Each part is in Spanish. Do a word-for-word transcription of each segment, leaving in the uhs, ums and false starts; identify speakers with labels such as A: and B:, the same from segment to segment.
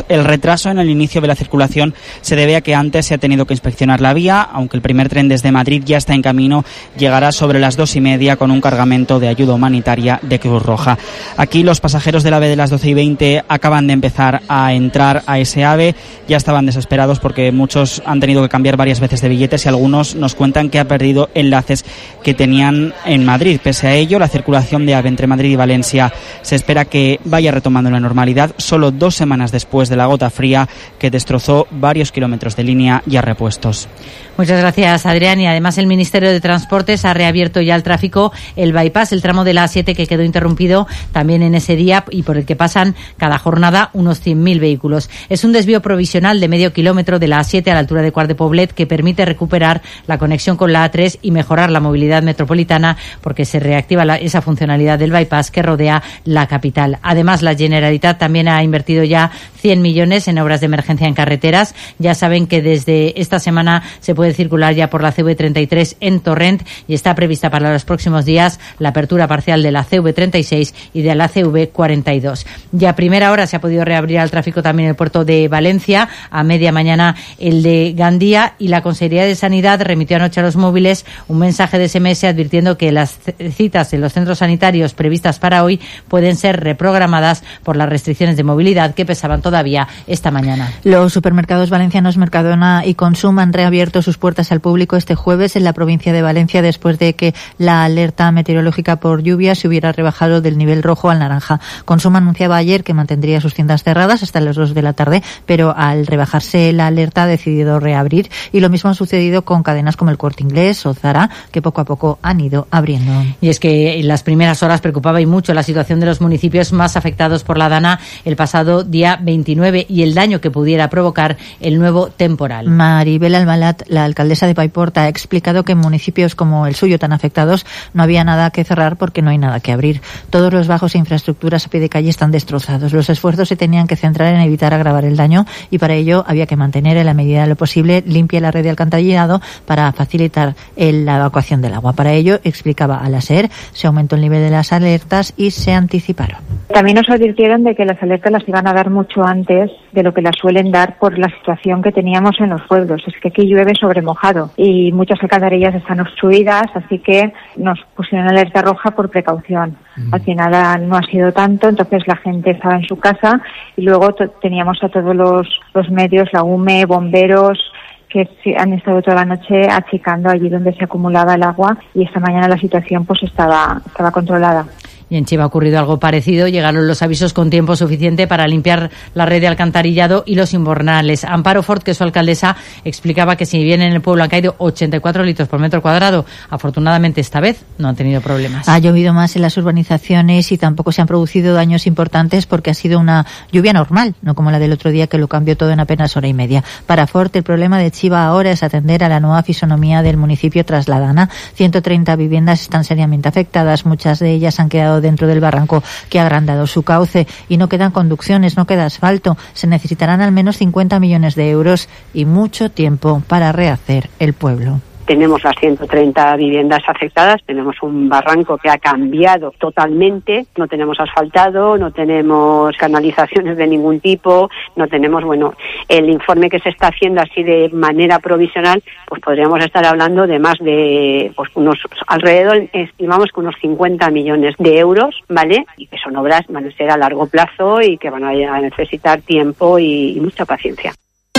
A: El retraso en el inicio de la circulación se debe a que antes se ha tenido que inspeccionar la vía, aunque el primer tren desde Madrid ya está en camino, llegará sobre las dos y media con un cargamento de ayuda humanitaria de Cruz Roja. Aquí los pasajeros del AVE de las doce y veinte acaban de empezar a entrar a ese AVE, ya estaban desesperados porque muchos han tenido que cambiar varias veces de billetes y algunos nos cuentan que ha perdido enlaces que tenían en Madrid. Pese a ello, la circulación de AVE entre Madrid y Valencia se espera que vaya retomando la normalidad solo dos semanas después de la gota fría que destrozó varios kilómetros de línea ya repuestos.
B: Muchas gracias, Adrián. Y además el Ministerio de Transportes ha reabierto ya el tráfico, el bypass, el tramo de la A siete que quedó interrumpido también en ese día y por el que pasan cada jornada unos cien mil vehículos. Es un desvío provisional de medio kilómetro de la A siete a la altura de Quart de Poblet que permite recuperar la conexión con la A tres y mejorar la movilidad metropolitana porque se reactiva la, esa funcionalidad del bypass que rodea la capital. Además, la Generalitat también ha invertido ya cien millones en obras de emergencia en carreteras. Ya saben que desde esta semana se puede circular ya por la C V treinta y tres en Torrent y está prevista para los próximos días la apertura parcial de la C V treinta y seis y de la C V cuarenta y dos. Ya a primera hora se ha podido reabrir al tráfico también el puerto de Valencia, a media mañana el de Gandía y la Consejería de Sanidad remitió anoche a los móviles un mensaje de S M S advirtiendo que las citas en los centros sanitarios previstas para hoy pueden ser reprogramadas por las restricciones de movilidad que pesaban todavía esta mañana.
C: Los supermercados valencianos Mercadona y Consum han reabierto sus puertas al público este jueves en la provincia de Valencia después de que la alerta meteorológica por lluvia se hubiera rebajado del nivel rojo al naranja. Consum anunciaba ayer que mantendría sus tiendas cerradas hasta las dos de la tarde, pero al rebajarse la alerta ha decidido reabrir y lo mismo ha sucedido con cadenas como el Corte Inglés o Zara, que poco a poco han ido abriendo.
B: Y es que en las primeras horas preocupaba y mucho la situación de los municipios más afectados por la Dana el pasado día veintinueve y el daño que pudiera provocar el nuevo temporal.
C: Maribel Albalat, la alcaldesa de Paiporta, ha explicado que en municipios como el suyo tan afectados no había nada que cerrar porque no hay nada que abrir. Todos los bajos e infraestructuras a pie de calle están destrozados. Los esfuerzos se tenían que centrar en evitar agravar el daño y para ello había que mantener en la medida de lo posible limpia la red de alcantarillado para facilitar el, la evacuación del agua. Para ello, explicaba a la SER, se aumentó el nivel de las alertas y se anticiparon.
D: También nos advirtieron de que las alertas las iban a dar mucho antes de lo que las suelen dar por la situación que teníamos en los pueblos. Es que aquí llueve sobre mojado y muchas alcantarillas están obstruidas, así que nos pusieron alerta roja por precaución. Mm. Al final no ha sido tanto, entonces la gente estaba en su casa y luego t- teníamos a todos los, los medios, la U M E, bomberos, que han estado toda la noche achicando allí donde se acumulaba el agua y esta mañana la situación pues estaba, estaba controlada.
B: Y en Chiva ha ocurrido algo parecido. Llegaron los avisos con tiempo suficiente para limpiar la red de alcantarillado y los invernales. Amparo Fort, que es su alcaldesa, explicaba que si bien en el pueblo han caído ochenta y cuatro litros por metro cuadrado, afortunadamente esta vez no han tenido problemas.
C: Ha llovido más en las urbanizaciones y tampoco se han producido daños importantes porque ha sido una lluvia normal, no como la del otro día que lo cambió todo en apenas hora y media. Para Fort, el problema de Chiva ahora es atender a la nueva fisonomía del municipio tras la Dana. ciento treinta viviendas están seriamente afectadas, muchas de ellas han quedado dentro del barranco que ha agrandado su cauce y no quedan conducciones, no queda asfalto. Se necesitarán al menos cincuenta millones de euros y mucho tiempo para rehacer el pueblo.
E: Tenemos las ciento treinta viviendas afectadas, tenemos un barranco que ha cambiado totalmente, no tenemos asfaltado, no tenemos canalizaciones de ningún tipo, no tenemos, bueno, el informe que se está haciendo así de manera provisional, pues podríamos estar hablando de más de, pues unos, alrededor, estimamos que unos cincuenta millones de euros, ¿vale? Y que son obras, van a ser a largo plazo y que van a necesitar tiempo y, y mucha paciencia.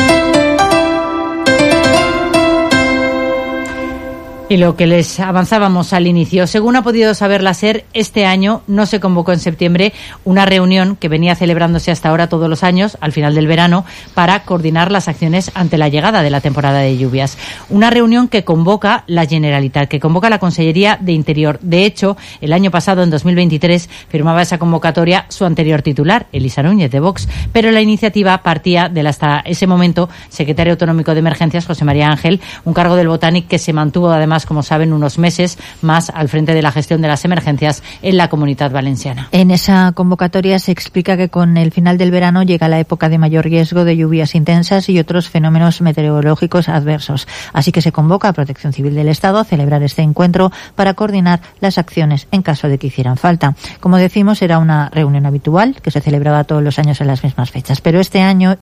B: Y lo que les avanzábamos al inicio, según ha podido saber la SER, este año no se convocó en septiembre una reunión que venía celebrándose hasta ahora todos los años, al final del verano, para coordinar las acciones ante la llegada de la temporada de lluvias. Una reunión que convoca la Generalitat, que convoca la Consellería de Interior. De hecho, el año pasado, en dos mil veintitrés, firmaba esa convocatoria su anterior titular, Elisa Núñez, de Vox, pero la iniciativa partía del hasta ese momento secretario autonómico de Emergencias, José María Ángel, un cargo del Botanic que se mantuvo además, como saben, unos meses más al frente de la gestión de las emergencias en la Comunidad Valenciana.
C: En esa convocatoria se explica que con el final del verano llega la época de mayor riesgo de lluvias intensas y otros fenómenos meteorológicos adversos. Así que se convoca a Protección Civil del Estado a celebrar este encuentro para coordinar las acciones en caso de que hicieran falta. Como decimos, era una reunión habitual que se celebraba todos los años en las mismas fechas, pero este año